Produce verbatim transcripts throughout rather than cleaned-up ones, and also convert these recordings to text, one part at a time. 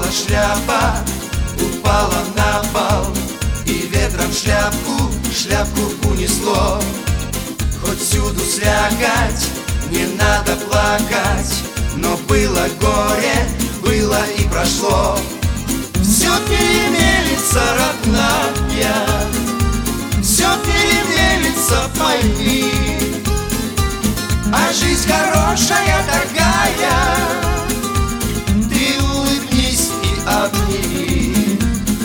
упала шляпа, упала на пол, и ветром шляпку, шляпку унесло. Хоть всюду слякоть, не надо плакать, но было горе, было и прошло. Все перемелется, родная, все перемелется, пойми. А жизнь хорошая такая, ты улыбнись и обними.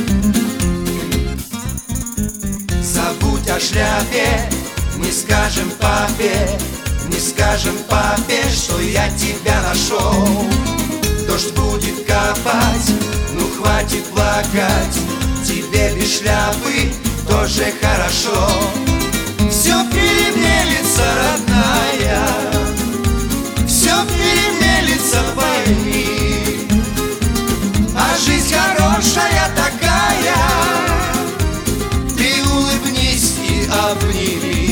Забудь о шляпе, не скажем папе, не скажем папе, что я тебя нашел. Дождь будет капать, ну хватит плакать, тебе без шляпы тоже хорошо. Все перемелется, родная, все перемелется, пойми. А жизнь хорошая такая, ты улыбнись и обними.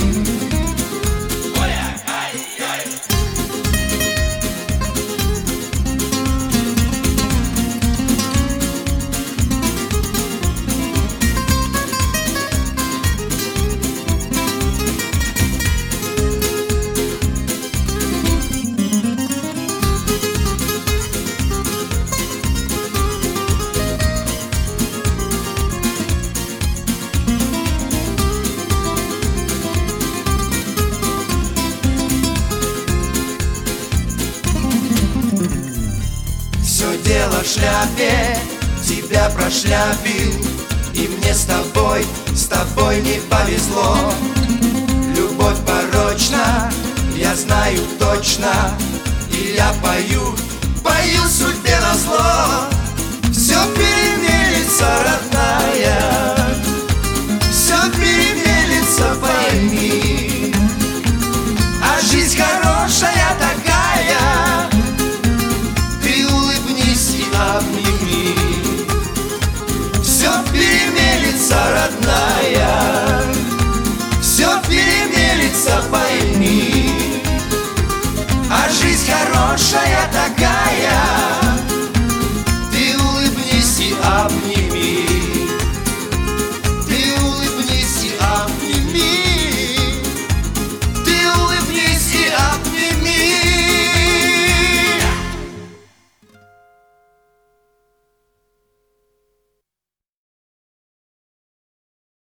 Все дело в шляпе, тебя прошляпил, и мне с тобой, с тобой не повезло. Любовь порочна, я знаю точно, и я пою